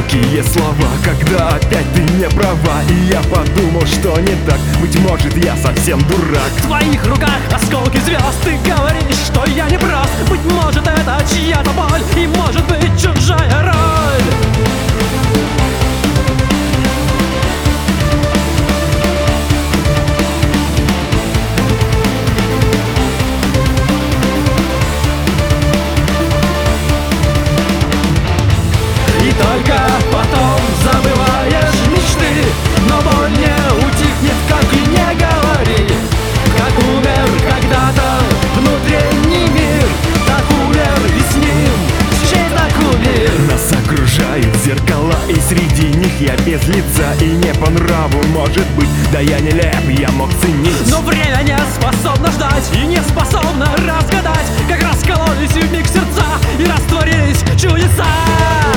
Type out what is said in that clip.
Горькие слова, когда опять ты не права. И я подумал, что не так. Быть может, я совсем дурак. В твоих руках осколки звезд. Ты говоришь, что я не прост. Быть может, это чья-то боль, и может быть чужая роль. И только потом забываешь мечты, но боль не утихнет, как и не говори. Как умер когда-то внутренний мир, так умер и с ним чей-то кумир. Нас окружают зеркала, и среди них я без лица. И не по нраву, может быть, да я нелеп, я мог ценить. Но время не способно ждать и не способно разгадать, как раскололись вмиг сердца и растворились чудеса.